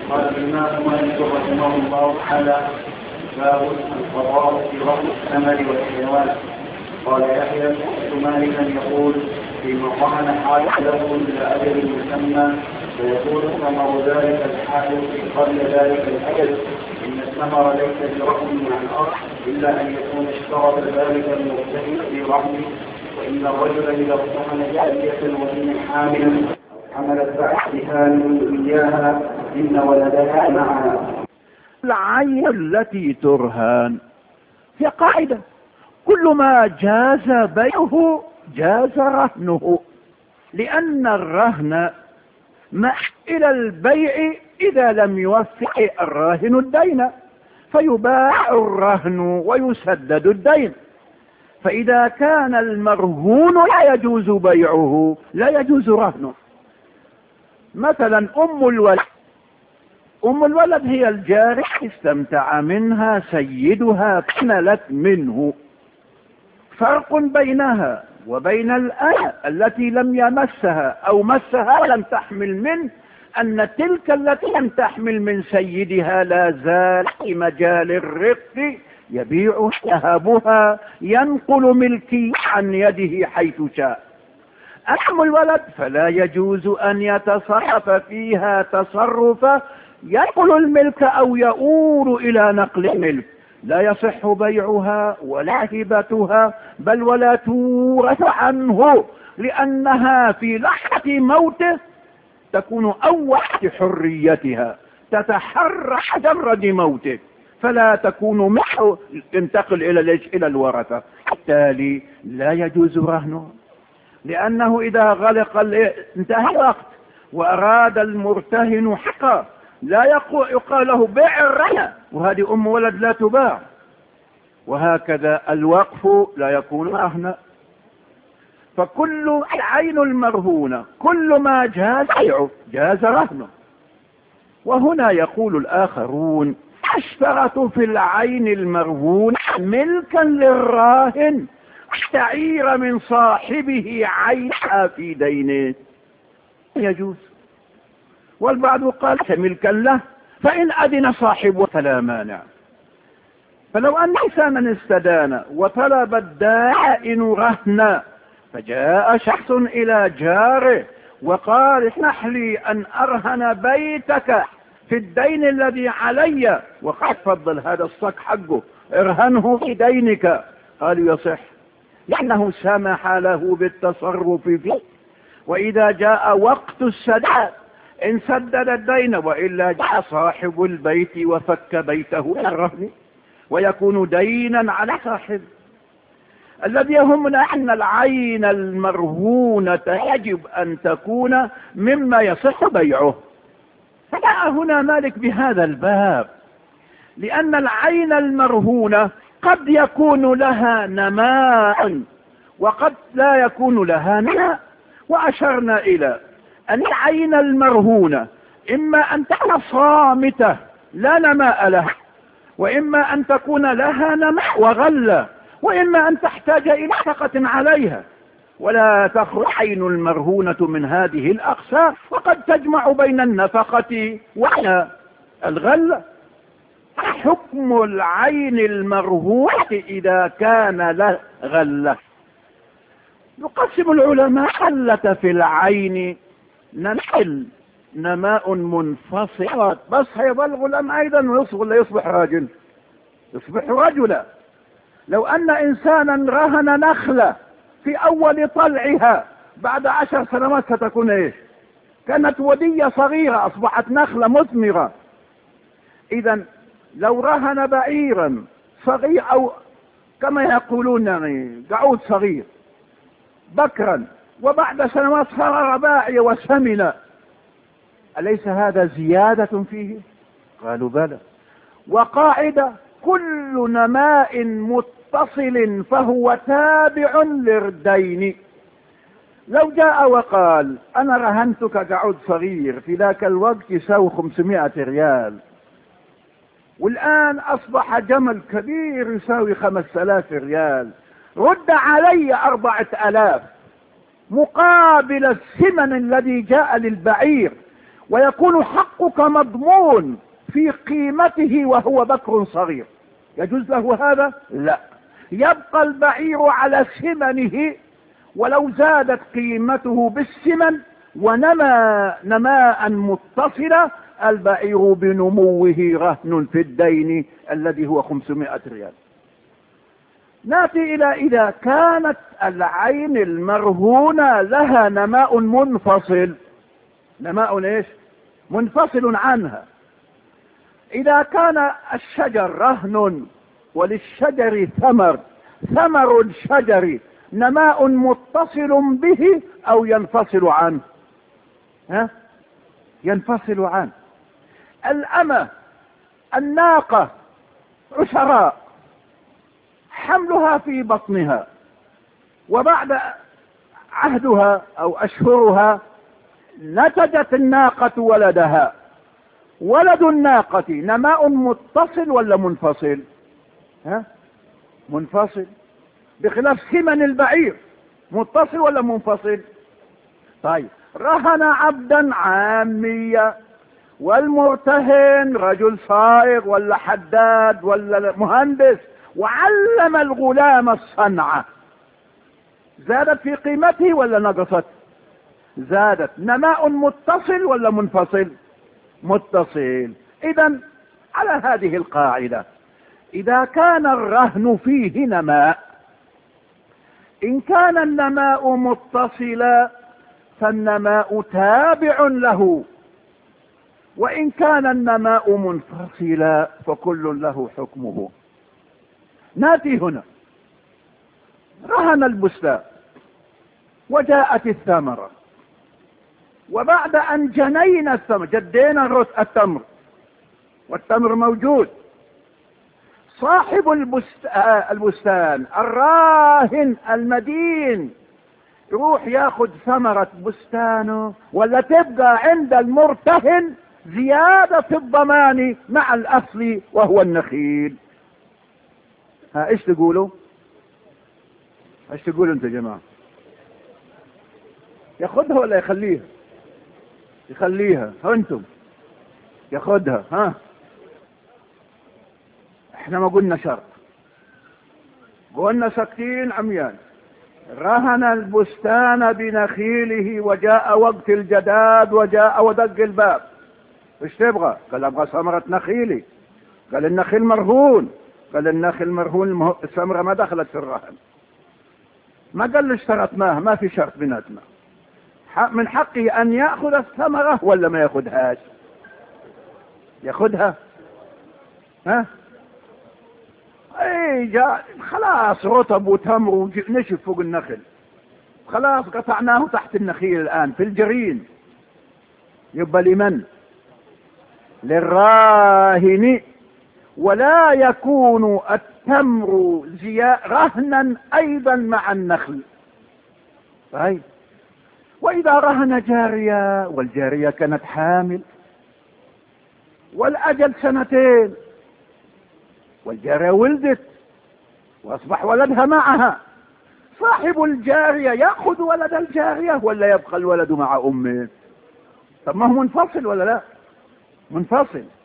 قال الإمام مالك رحمه الله تعالى: باب القضاء في رهن الثمر والحيوان. قال يحيى: سمعت مالكا يقول: فيما رهن حاله إلى أجل مسمى فيكون ثمر ذلك الحال قبل ذلك الأجل، إن الثمر ليس برهن عن الأرض إلا أن يكون اشترط ذلك المرتهن في رهنه. وإن الرجل إذا ارتهن جارية وهي حاملا حملت بعدها إياها إن ولدها معها. العين التي ترهن هي قاعدة: كل ما جاز بيعه جاز رهنه، لأن الرهن إلى البيع إذا لم يوفق الراهن الدين، فيباع الرهن ويسدد الدين. فإذا كان المرهون لا يجوز بيعه لا يجوز رهنه. مثلا أم الولد هي الجارح استمتع منها سيدها كملت منه. فرق بينها وبين الآية التي لم يمسها أو مسها ولم تحمل منه أن تلك التي لم تحمل من سيدها لا زال في مجال الرق، يبيع يهبها ينقل ملكي عن يده حيث شاء. أم الولد فلا يجوز أن يتصرف فيها تصرفا ينقل الملك أو يؤول إلى نقل الملك، لا يصح بيعها ولا هبتها بل ولا تورث عنه، لأنها في لحظة موته تكون أول حريتها، تتحرى مجرد موته، فلا تكون معه تنتقل إلى الورثة. بالتالي لا يجوز رهنه، لأنه إذا غلق انتهى الوقت وأراد المرتهن حقا لا يقال له بيع الرهن، وهذه أم ولد لا تباع. وهكذا الوقف لا يكون رهنا. فكل العين المرهونة كل ما جاز بيعه جاز رهنه. وهنا يقول الآخرون: اشترط في العين المرهون ملكا للراهن تعير من صاحبه عينها في دينه، يجوز. والبعض قال ملكا له، فإن أذن صاحبه فلا مانع. فلو أن إنسانا استدان وطلب الدائن رهنا، فجاء شخص إلى جاره وقال: اسمح لي أن أرهن بيتك في الدين الذي علي، وقد فضل هذا الصك حقه ارهنه في دينك، قالوا يصح، لأنه سمح له بالتصرف فيه. وإذا جاء وقت السداد إن سدد الدين، وإلا جاء صاحب البيت وفك بيته من الرهن ويكون دينا على صاحبه. الذي يهمنا أن العين المرهونة يجب أن تكون مما يصح بيعه. فجاء هنا مالك بهذا الباب، لأن العين المرهونة قد يكون لها نماء وقد لا يكون لها نماء. وأشرنا إلى أن العين المرهونة إما أن تكون صامتة لا نماء لها، وإما أن تكون لها نماء وغلة، وإما أن تحتاج إلى نفقة عليها. ولا تخرج عين المرهونة من هذه الأقسام، وقد تجمع بين النفقة والغلة. حكم العين المرهونة إذا كان له غلة: يقسم العلماء غلة في العين نمحل نماء منفصل، بس هيظل غلام أيضا ويصبح راجل، يصبح رجلا. لو أن إنسانا رهن نخلة في أول طلعها بعد 10 سنوات ستكون إيش؟ كانت ودية صغيرة أصبحت نخلة مثمرة. إذا لو رهن بعيرا صغير أو كما يقولون يعني قعود صغير بكرا، وبعد سنوات صار رباعي وسمن، أليس هذا زيادة فيه؟ قالوا بلى. وقاعدة: كل نماء متصل فهو تابع للدين. لو جاء وقال: أنا رهنتك قعود صغير في ذاك الوقت يساوي 500 ريال، والآن أصبح جمل كبير يساوي 5000 ريال، رد علي 4000 مقابل الثمن الذي جاء للبعير، ويكون حقك مضمون في قيمته وهو بكر صغير. يجوز له هذا؟ لا. يبقى البعير على ثمنه، ولو زادت قيمته بالثمن ونمى نماء متصلا البعير بنموه رهن في الدين الذي هو 500 ريال. ناتي الى اذا كانت العين المرهونة لها نماء منفصل. نماء ايش؟ منفصل عنها. اذا كان الشجر رهن وللشجر ثمر الشجر نماء متصل به او ينفصل عنه؟ ينفصل عنه. الأمة الناقة عشراء حملها في بطنها، وبعد عهدها او اشهرها نتجت الناقة ولدها. ولد الناقة نماء متصل ولا منفصل؟ منفصل، بخلاف ثمن البعير. متصل ولا منفصل؟ طيب، رهن عبدا عامية، والمرتهن رجل صائغ ولا حداد ولا مهندس، وعلم الغلام الصنعة، زادت في قيمته ولا نقصت؟ زادت. نماء متصل ولا منفصل؟ متصل. اذا على هذه القاعدة اذا كان الرهن فيه نماء، ان كان النماء متصلا فالنماء تابع له، وان كان النماء منفصلا فكل له حكمه. ناتي هنا، رهن البستان وجاءت الثمرة، وبعد ان جنينا الثمر، جدينا التمر والتمر موجود، صاحب البستان الراهن المدين يروح ياخذ ثمرة بستانه، ولا تبقى عند المرتهن زيادة في الضمان مع الاصل وهو النخيل؟ ايش تقولوا؟ ايش تقولوا انت يا جماعة؟ ياخذها ولا يخليها؟ يخليها. انتم ياخذها. احنا ما قلنا شرط، قلنا ساكتين عميان. رهن البستان بنخيله وجاء وقت الجداد وجاء ودق الباب، ايش تبغى؟ قال ابغى ثمرة نخيلي. قال النخيل مرهون. قال النخيل مرهون، الثمرة ما دخلت في الرهن. ما قال اشترطناها، ما في شرط بيناتنا. من حقه ان يأخذ الثمرة ولا ما يأخذهاش؟ يأخذها. اي جاء خلاص رطب وتمر ونشف فوق النخل، خلاص قطعناه تحت النخيل الان في الجرين. يبقى لمن؟ للراهن. ولا يكون التمر رهنا ايضا مع النخل. طيب، واذا رهن جارية والجارية كانت حامل والاجل 2 والجارية ولدت واصبح ولدها معها، صاحب الجارية يأخذ ولد الجارية ولا يبقى الولد مع امه؟ طب ما هو منفصل ولا لا؟ منفصل.